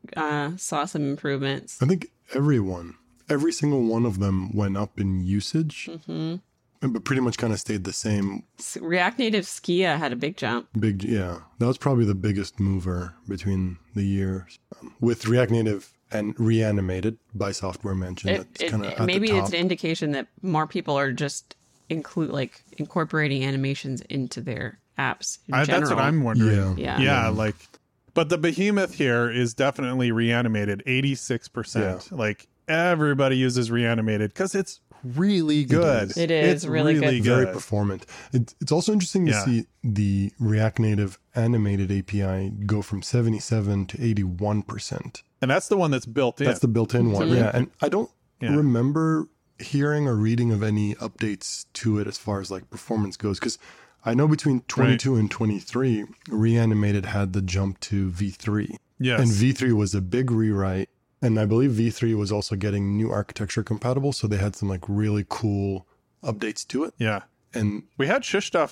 Speaker 3: saw some improvements.
Speaker 4: I think every single one of them went up in usage, but pretty much kind of stayed the same.
Speaker 3: React Native Skia had a big jump.
Speaker 4: Yeah. That was probably the biggest mover between the years. With React Native and Reanimated by Software Mentioned, that's kind of at
Speaker 3: Maybe
Speaker 4: the top.
Speaker 3: it's an indication that more people are just incorporating animations into their apps in general.
Speaker 2: That's what I'm wondering.
Speaker 4: Yeah.
Speaker 3: Yeah.
Speaker 2: But the behemoth here is definitely Reanimated, 86%.
Speaker 4: Yeah.
Speaker 2: Like everybody uses Reanimated because it's really good.
Speaker 3: It is
Speaker 2: It's
Speaker 3: really good.
Speaker 4: Very performant. It's also interesting to
Speaker 2: Yeah.
Speaker 4: see the React Native animated API go from 77 to 81%.
Speaker 2: And that's the one that's built in.
Speaker 4: That's the built-in one. Yeah. And I don't
Speaker 2: Yeah.
Speaker 4: remember hearing or reading of any updates to it as far as like performance goes. Because I know between 22 and 23, Reanimated had the jump to V3.
Speaker 2: Yes.
Speaker 4: And V3 was a big rewrite. And I believe V3 was also getting new architecture compatible. So they had some like really cool updates to it.
Speaker 2: Yeah.
Speaker 4: And
Speaker 2: We had Shishtuff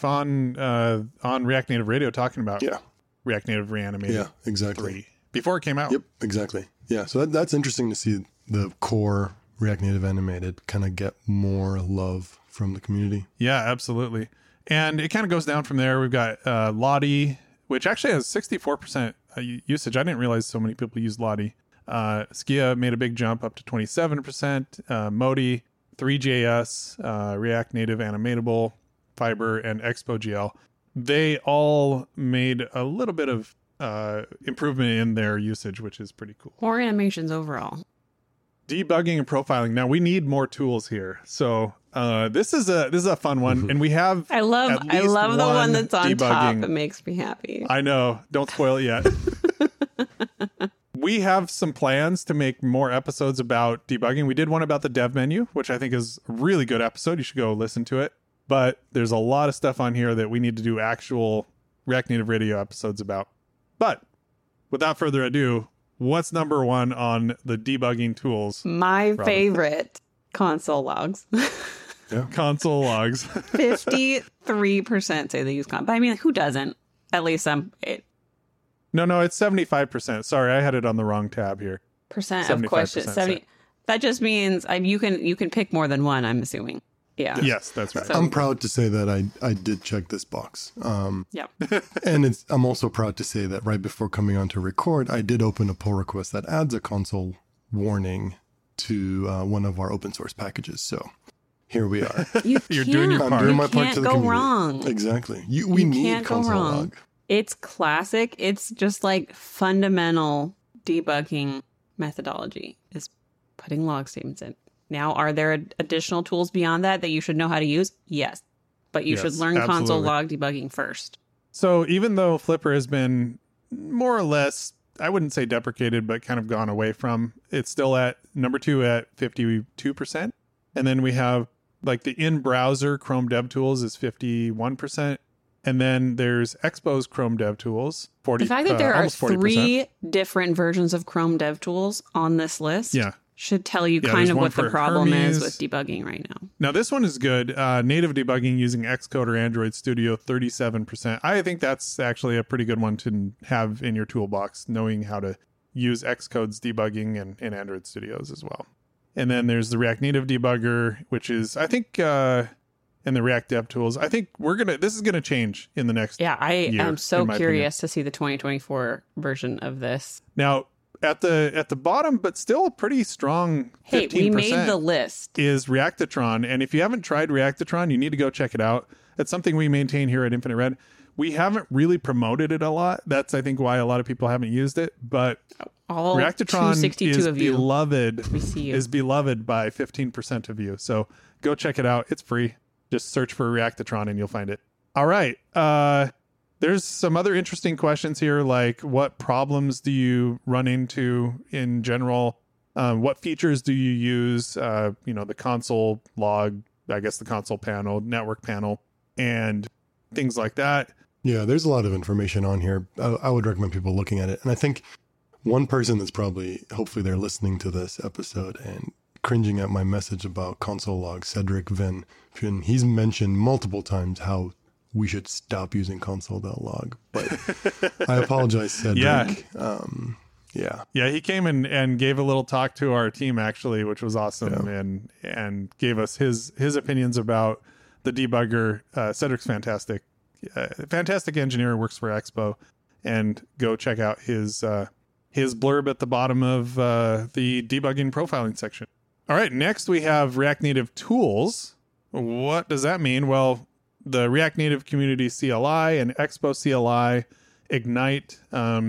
Speaker 2: on React Native Radio talking about
Speaker 4: yeah,
Speaker 2: React Native Reanimated
Speaker 4: yeah, exactly.
Speaker 2: 3 before it came out.
Speaker 4: Yep, exactly. Yeah, so that's interesting to see the core React Native animated kind of get more love from the community.
Speaker 2: Yeah, absolutely. And it kind of goes down from there. We've got Lottie, which actually has 64% usage. I didn't realize so many people use Lottie. Skia made a big jump up to 27%. Modi, 3JS, React Native Animatable, Fiber, and ExpoGL. They all made a little bit of improvement in their usage, which is pretty cool.
Speaker 3: More animations overall.
Speaker 2: Debugging and profiling. Now we need more tools here. So this is a fun one, and we have.
Speaker 3: I love
Speaker 2: at least
Speaker 3: the one that's on top.
Speaker 2: debugging.
Speaker 3: It makes me happy.
Speaker 2: I know. Don't spoil it yet. we have some plans to make more episodes about debugging. We did one about the dev menu, which I think is a really good episode. You should go listen to it. But there's a lot of stuff on here that we need to do actual React Native Radio episodes about. But without further ado, what's number one on the debugging tools?
Speaker 3: My
Speaker 2: Robin?
Speaker 3: favorite, console logs.
Speaker 2: Console logs.
Speaker 3: 53% say they use but I mean, who doesn't? At least
Speaker 2: No, it's 75%. Sorry, I had it on the wrong tab here.
Speaker 3: percent of questions. 70. That just means you can pick more than one, I'm assuming. Yeah.
Speaker 2: Yes, that's right.
Speaker 3: So-
Speaker 4: I'm proud to say that I did check this box.
Speaker 3: Yep.
Speaker 4: And I'm also proud to say that right before coming on to record, I did open a pull request that adds a console warning to one of our open source packages. So here we are.
Speaker 2: You're doing your
Speaker 3: can't-
Speaker 2: part.
Speaker 4: I'm doing my
Speaker 3: You
Speaker 4: part
Speaker 3: can't
Speaker 4: to the
Speaker 3: go
Speaker 4: community.
Speaker 3: wrong.
Speaker 4: Exactly. We
Speaker 3: You
Speaker 4: need
Speaker 3: can't go
Speaker 4: console
Speaker 3: wrong.
Speaker 4: log.
Speaker 3: It's classic. It's just like fundamental debugging methodology is putting log statements in. Now, are there additional tools beyond that you should know how to use? Yes. But you should
Speaker 2: Yes,
Speaker 3: learn console
Speaker 2: absolutely.
Speaker 3: log debugging first.
Speaker 2: So even though Flipper has been more or less, I wouldn't say deprecated, but kind of gone away from, it's still at number 2 at 52%. And then we have like the in-browser Chrome DevTools is 51%. And then there's Expo's Chrome DevTools, 40.
Speaker 3: The fact that there are
Speaker 2: almost 40%.
Speaker 3: 3 different versions of Chrome DevTools on this list
Speaker 2: Yeah.
Speaker 3: should tell you
Speaker 2: Yeah,
Speaker 3: kind
Speaker 2: there's
Speaker 3: of
Speaker 2: one
Speaker 3: what the
Speaker 2: for
Speaker 3: problem
Speaker 2: Hermes.
Speaker 3: is with debugging right now.
Speaker 2: Now this one is good. Native debugging using Xcode or Android Studio, 37%. I think that's actually a pretty good one to have in your toolbox, knowing how to use Xcode's debugging and Android Studios as well. And then there's the React Native debugger, which is, I think, and the React DevTools. I think this is gonna change in the next
Speaker 3: Yeah, I
Speaker 2: year,
Speaker 3: am so
Speaker 2: in my
Speaker 3: curious to see the 2024 version of this.
Speaker 2: Now at the bottom, but still a pretty strong 15%.
Speaker 3: Hey, we made the list.
Speaker 2: Is Reactatron. And if you haven't tried Reactatron, you need to go check it out. It's something we maintain here at Infinite Red. We haven't really promoted it a lot. That's, I think, why a lot of people haven't used it. But
Speaker 3: All
Speaker 2: Reactatron
Speaker 3: 262
Speaker 2: is
Speaker 3: of you.
Speaker 2: beloved.
Speaker 3: We see you.
Speaker 2: Is beloved by 15% of you. So go check it out. It's free. Just search for Reactatron and you'll find it. All right. There's some other interesting questions here, like what problems do you run into in general? What features do you use? The console log, I guess the console panel, network panel, and things like that.
Speaker 4: Yeah, there's a lot of information on here. I would recommend people looking at it. And I think one person that's hopefully they're listening to this episode and cringing at my message about console log, Cedric Vin. He's mentioned multiple times how we should stop using console.log. But I apologize, Cedric.
Speaker 2: Yeah. Yeah, he came and gave a little talk to our team, actually, which was awesome, and gave us his opinions about the debugger. Cedric's fantastic. Fantastic engineer, works for Expo. And go check out his blurb at the bottom of the debugging profiling section. All right, next we have React Native tools. What does that mean? Well, the React Native Community CLI and Expo CLI, Ignite,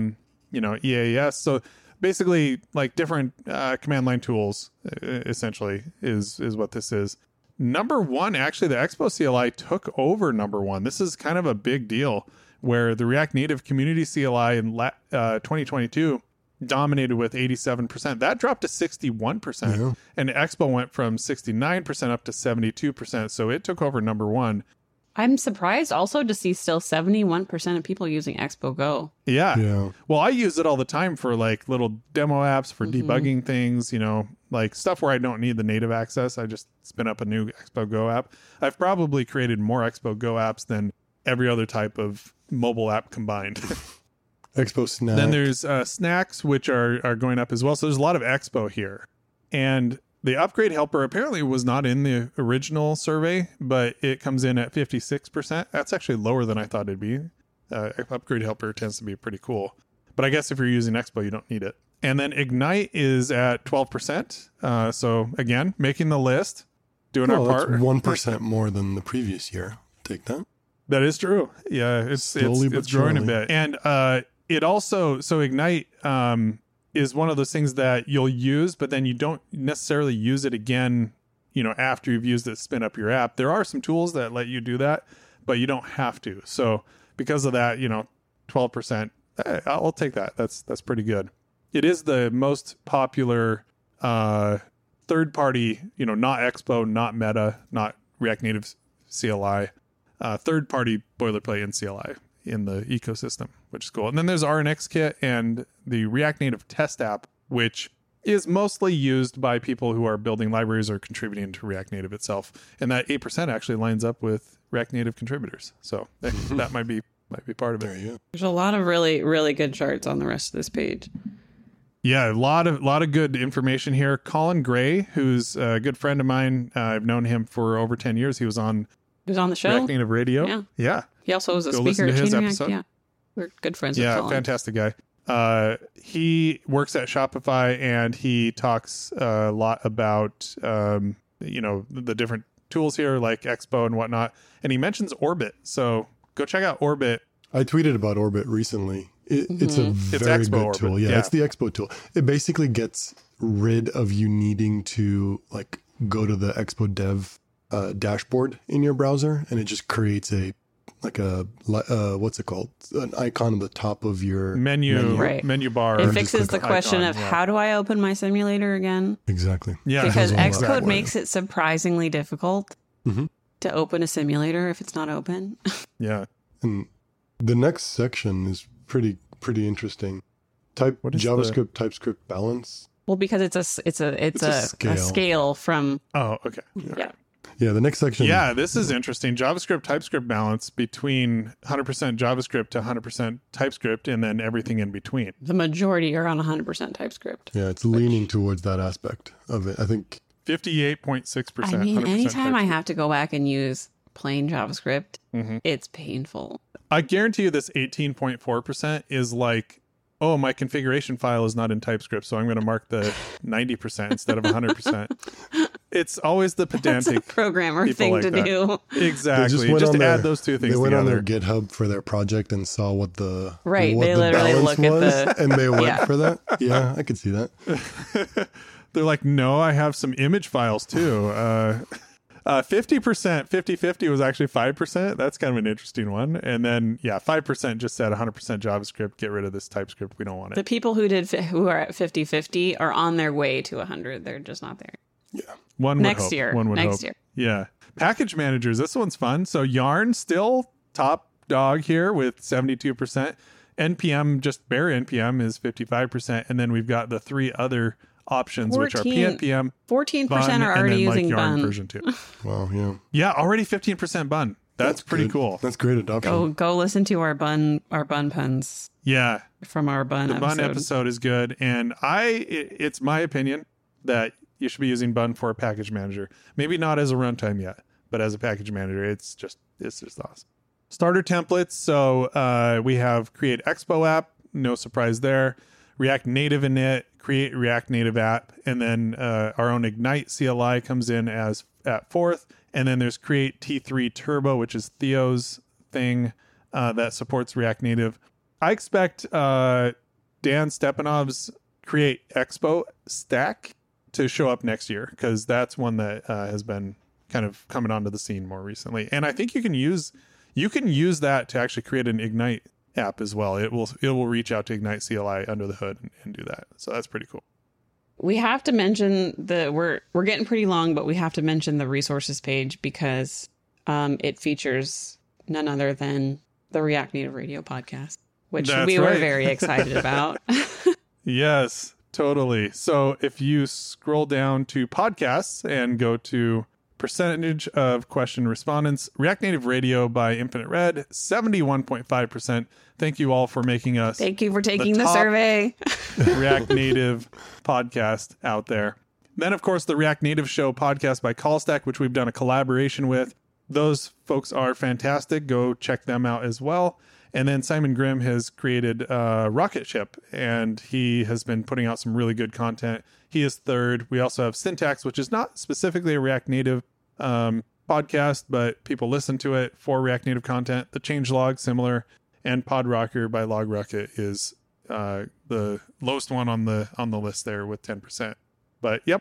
Speaker 2: EAS. So basically, like different command line tools, essentially, is what this is. Number one, actually, the Expo CLI took over number one. This is kind of a big deal, where the React Native Community CLI in 2022 dominated with 87%. That dropped to 61%.
Speaker 4: Yeah.
Speaker 2: And Expo went from 69% up to 72%. So it took over number one.
Speaker 3: I'm surprised also to see still 71% of people using Expo Go.
Speaker 2: Yeah. Well, I use it all the time for like little demo apps for debugging things, like stuff where I don't need the native access. I just spin up a new Expo Go app. I've probably created more Expo Go apps than every other type of mobile app combined.
Speaker 4: Expo Snack.
Speaker 2: Then there's snacks, which are going up as well. So there's a lot of Expo here. And the upgrade helper apparently was not in the original survey, but it comes in at 56%. That's actually lower than I thought it'd be. Upgrade helper tends to be pretty cool. But I guess if you're using Expo, you don't need it. And then Ignite is at 12%. So again, making the list, doing our part.
Speaker 4: That's 1% more than the previous year. Take that.
Speaker 2: That is true. Yeah, it's growing a
Speaker 4: surely.
Speaker 2: bit. And it also, so Ignite is one of those things that you'll use, but then you don't necessarily use it again, after you've used it to spin up your app. There are some tools that let you do that, but you don't have to. So because of that, 12%, I'll take that. That's pretty good. it is the most popular third-party, not Expo, not Meta, not React Native CLI, third-party boilerplate in CLI in the ecosystem, which is cool. And then there's RNXKit and the React Native test app, which is mostly used by people who are building libraries or contributing to React Native itself. And that 8% actually lines up with React Native contributors. So that might be part of it.
Speaker 4: There you go.
Speaker 3: There's a lot of really, really good charts on the rest of this page.
Speaker 2: Yeah, a lot of good information here. Colin Gray, who's a good friend of mine, I've known him for over 10 years. He was on
Speaker 3: the show.
Speaker 2: React Native Radio. Yeah.
Speaker 3: He also was a
Speaker 2: Go
Speaker 3: speaker
Speaker 2: listen
Speaker 3: at
Speaker 2: to his
Speaker 3: Chain React.
Speaker 2: episode.
Speaker 3: Yeah. We're good friends with
Speaker 2: Yeah,
Speaker 3: Colin.
Speaker 2: fantastic guy. He works at Shopify, and he talks a lot about, the different tools here like Expo and whatnot. And he mentions Orbit. So go check out Orbit.
Speaker 4: I tweeted about Orbit recently. It's a very
Speaker 2: Expo
Speaker 4: good
Speaker 2: Orbit.
Speaker 4: tool. Yeah, it's the Expo tool. It basically gets rid of you needing to go to the Expo Dev dashboard in your browser, and it just creates what's it called? An icon on the top of your
Speaker 2: menu bar.
Speaker 3: It fixes the question of how do I open my simulator again?
Speaker 4: Exactly.
Speaker 2: Yeah,
Speaker 3: Because
Speaker 2: exactly.
Speaker 3: Xcode makes it surprisingly difficult to open a simulator if it's not open.
Speaker 2: Yeah.
Speaker 4: And the next section is pretty interesting.
Speaker 2: What is
Speaker 4: JavaScript TypeScript balance.
Speaker 3: Well, because it's a scale from
Speaker 2: Oh, okay.
Speaker 4: Yeah, the next section.
Speaker 2: Yeah, this is interesting. JavaScript TypeScript balance between 100% JavaScript to 100% TypeScript, and then everything in between.
Speaker 3: the majority are on 100% TypeScript.
Speaker 4: Yeah, it's leaning towards that aspect of it. I think
Speaker 2: 58.6%.
Speaker 3: I mean,
Speaker 2: 100%
Speaker 3: anytime I
Speaker 2: TypeScript.
Speaker 3: have to go back and use plain JavaScript, it's painful.
Speaker 2: I guarantee you this 18.4% is like, oh, my configuration file is not in TypeScript, so I'm going to mark the 90% instead of 100%. It's always the
Speaker 3: That's a
Speaker 2: pedantic
Speaker 3: programmer
Speaker 2: people
Speaker 3: thing
Speaker 2: like
Speaker 3: to
Speaker 2: that.
Speaker 3: do.
Speaker 2: Exactly.
Speaker 4: went
Speaker 2: Just
Speaker 4: on
Speaker 2: add those two things
Speaker 4: They went
Speaker 2: together.
Speaker 4: on their GitHub for their project and saw what the
Speaker 3: Right,
Speaker 4: what
Speaker 3: they
Speaker 4: the
Speaker 3: literally
Speaker 4: balance
Speaker 3: look at
Speaker 4: was,
Speaker 3: the-
Speaker 4: and they went
Speaker 3: Yeah.
Speaker 4: for that. Yeah, I could see that.
Speaker 2: They're like, no, I have some image files too. 50%, 50-50 was actually 5%. That's kind of an interesting one. And then, 5% just said 100% JavaScript. Get rid of this TypeScript. We don't want
Speaker 3: The
Speaker 2: it.
Speaker 3: people who are at 50-50 are on their way to 100. They're just not there.
Speaker 2: One would
Speaker 3: Next
Speaker 2: hope.
Speaker 3: year.
Speaker 2: One would
Speaker 3: Next
Speaker 2: hope.
Speaker 3: year.
Speaker 2: Yeah. Package managers. This one's fun. So Yarn still top dog here with 72%. NPM, just bare NPM is 55%. And then we've got the three other options, which are
Speaker 3: 14
Speaker 2: PNPM,
Speaker 3: 14%
Speaker 2: Bun,
Speaker 3: are
Speaker 2: and
Speaker 3: already
Speaker 2: then
Speaker 3: using
Speaker 2: Yarn
Speaker 3: Bun.
Speaker 2: version 2.
Speaker 4: Wow, yeah,
Speaker 2: Yeah, already 15% Bun. That's pretty
Speaker 4: good.
Speaker 2: cool.
Speaker 4: That's great adoption.
Speaker 3: Go listen to our bun puns
Speaker 2: Yeah,
Speaker 3: from our Bun
Speaker 2: the
Speaker 3: episode.
Speaker 2: Bun episode is good, and it's my opinion that you should be using Bun for a package manager. Maybe not as a runtime yet, but as a package manager, it's just awesome. Starter templates. So we have create Expo app. No surprise there. React Native init, create React Native app, and then our own Ignite CLI comes in as at fourth. And then there's create T3 Turbo, which is Theo's thing that supports React Native. I expect Dan Stepanov's create Expo stack to show up next year, because that's one that has been kind of coming onto the scene more recently. And I think you can use that to actually create an Ignite app as well. It will reach out to Ignite CLI under the hood and do that. So that's pretty cool.
Speaker 3: We have to mention we're getting pretty long, but we have to mention the resources page because it features none other than the React Native Radio podcast, which
Speaker 2: That's
Speaker 3: we were
Speaker 2: right.
Speaker 3: very excited about.
Speaker 2: Yes, totally. So if you scroll down to podcasts and go to percentage of question respondents, React Native Radio by Infinite Red, 71.5%. Thank you all for making us
Speaker 3: Thank you for taking the
Speaker 2: top
Speaker 3: survey.
Speaker 2: React Native podcast out there. Then, of course, the React Native Show podcast by Callstack, which we've done a collaboration with. Those folks are fantastic. Go check them out as well. And then Simon Grimm has created Rocket Ship, and he has been putting out some really good content. He is third. We also have Syntax, which is not specifically a React Native podcast, but people listen to it for React Native content. The Changelog, similar. And PodRocker by LogRocket is the lowest one on the list there with 10%. But yep,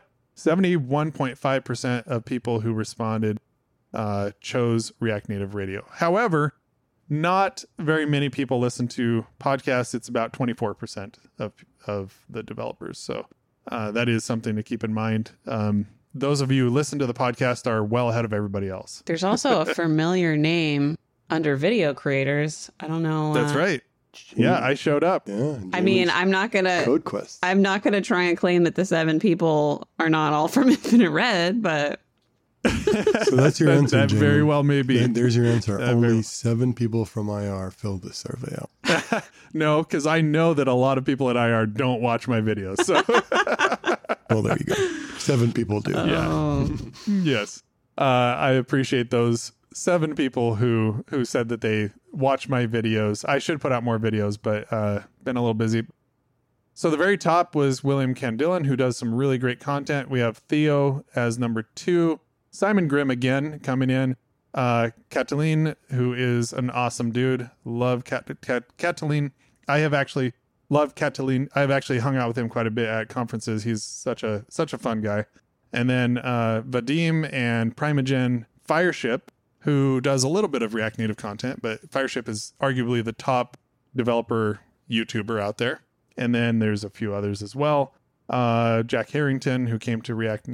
Speaker 2: 71.5% of people who responded chose React Native Radio. However, not very many people listen to podcasts. It's about 24% of the developers. So that is something to keep in mind. Those of you who listen to the podcast are well ahead of everybody else.
Speaker 3: There's also a familiar name under video creators. I don't know.
Speaker 2: That's right. Yeah, I showed up.
Speaker 4: Yeah.
Speaker 3: I mean, I'm not gonna
Speaker 4: Code Quest.
Speaker 3: I'm not gonna try and claim that the 7 people are not all from Infinite Red, but
Speaker 4: So that's your answer,
Speaker 2: That
Speaker 4: Jamie.
Speaker 2: very well may be.
Speaker 4: There's your answer.
Speaker 2: That
Speaker 4: Only
Speaker 2: very-
Speaker 4: 7 people from IR filled the survey out.
Speaker 2: No, because I know that a lot of people at IR don't watch my videos. So
Speaker 4: Well, there you go. 7 people do.
Speaker 2: yes, I appreciate those 7 people who said that they watch my videos. I should put out more videos, but been a little busy. So the very top was William Candillon, who does some really great content. We have Theo as number 2. Simon Grimm again coming in. Cataline, who is an awesome dude. Love Cataline. I have actually loved Cataline. I've actually hung out with him quite a bit at conferences. He's such a fun guy. And then Vadim and Primogen Fireship, who does a little bit of React Native content, but Fireship is arguably the top developer YouTuber out there. And then there's a few others as well. Jack Harrington, who came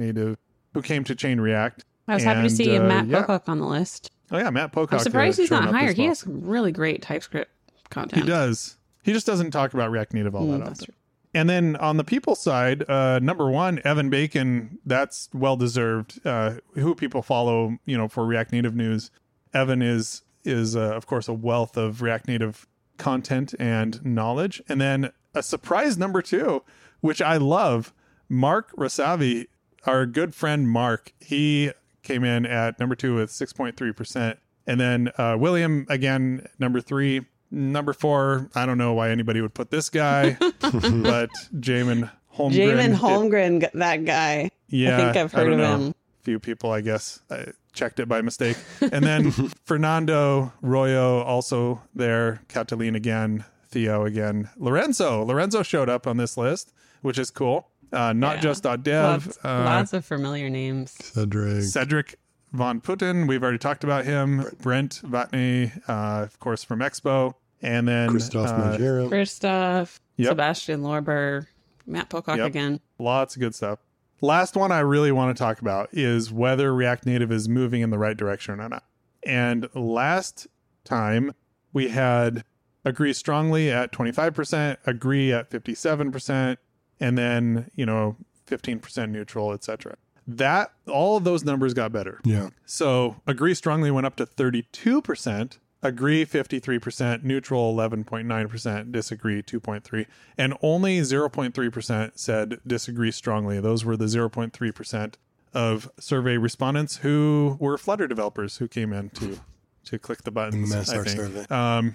Speaker 2: to Chain React.
Speaker 3: I was happy to see Matt
Speaker 2: yeah.
Speaker 3: Pocock on the list.
Speaker 2: Oh yeah, Matt Pocock.
Speaker 3: I'm surprised he's
Speaker 2: showing
Speaker 3: not
Speaker 2: up
Speaker 3: higher.
Speaker 2: as
Speaker 3: He
Speaker 2: well.
Speaker 3: has some really great TypeScript content.
Speaker 2: He does. He just doesn't talk about React Native all that
Speaker 3: That's
Speaker 2: often.
Speaker 3: true.
Speaker 2: And then on the people side, number 1, Evan Bacon. That's well deserved. Who people follow, for React Native news. Evan is of course a wealth of React Native content and knowledge. And then a surprise number 2, which I love, Mark Rasavi, our good friend Mark. He came in at number 2 with 6.3%. And then William, again, number 3. Number 4, I don't know why anybody would put this guy, but Jamin Holmgren.
Speaker 3: Jamin Holmgren, that guy.
Speaker 2: Yeah,
Speaker 3: I think I've heard
Speaker 2: don't
Speaker 3: of
Speaker 2: know.
Speaker 3: him.
Speaker 2: Few people, I guess. I checked it by mistake. And then Fernando Royo also there. Cataline again. Theo again. Lorenzo showed up on this list, which is cool. Not just.dev.
Speaker 3: Lots of familiar names.
Speaker 2: Cedric Von Putin, we've already talked about him. Brent Vatney, of course, from Expo. And then
Speaker 4: Christoph Majera.
Speaker 3: Christoph,
Speaker 2: Yep.
Speaker 3: Sebastian Lorber, Matt Pocock
Speaker 2: Yep.
Speaker 3: again.
Speaker 2: Lots of good stuff. Last one I really want to talk about is whether React Native is moving in the right direction or not. And last time we had agree strongly at 25%, agree at 57%, and then, 15% neutral, etc. That all of those numbers got better.
Speaker 4: Yeah.
Speaker 2: So agree strongly went up to 32%, agree 53%, neutral 11.9%, disagree 2.3%, and only 0.3% said disagree strongly. Those were the 0.3% of survey respondents who were Flutter developers who came in to click the buttons.
Speaker 4: Mess
Speaker 2: I
Speaker 4: our
Speaker 2: think.
Speaker 4: survey.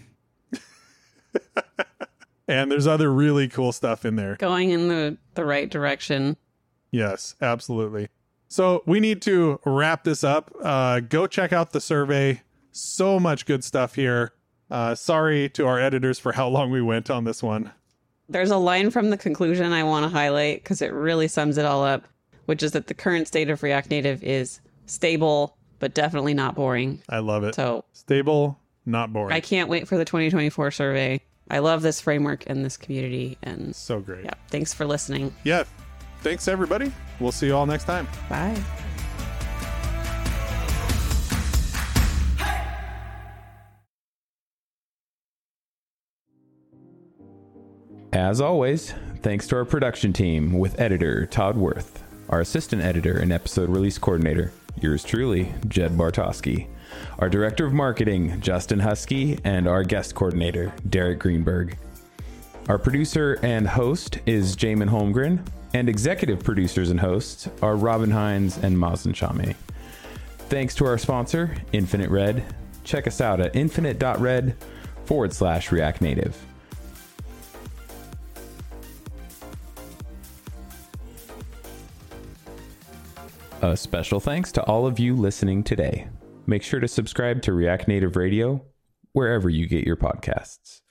Speaker 2: And there's other really cool stuff in there.
Speaker 3: Going in the right direction.
Speaker 2: Yes, absolutely. So we need to wrap this up. Go check out the survey. So much good stuff here. Sorry to our editors for how long we went on this one.
Speaker 3: There's a line from the conclusion I want to highlight because it really sums it all up, which is that the current state of React Native is stable, but definitely not boring.
Speaker 2: I love it.
Speaker 3: So
Speaker 2: Stable, not boring.
Speaker 3: I can't wait for the 2024 survey. I love this framework and this community. And
Speaker 2: So great.
Speaker 3: yeah, thanks for listening.
Speaker 2: Yeah. Thanks, everybody. We'll see you all next time.
Speaker 3: Bye.
Speaker 1: As always, thanks to our production team with editor Todd Worth, our assistant editor and episode release coordinator, yours truly, Jed Bartosky, our director of marketing, Justin Husky, and our guest coordinator, Derek Greenberg. Our producer and host is Jamin Holmgren, and executive producers and hosts are Robin Hines and Mazen Chame. Thanks to our sponsor, Infinite Red. Check us out at infinite.red/React Native. A special thanks to all of you listening today. Make sure to subscribe to React Native Radio wherever you get your podcasts.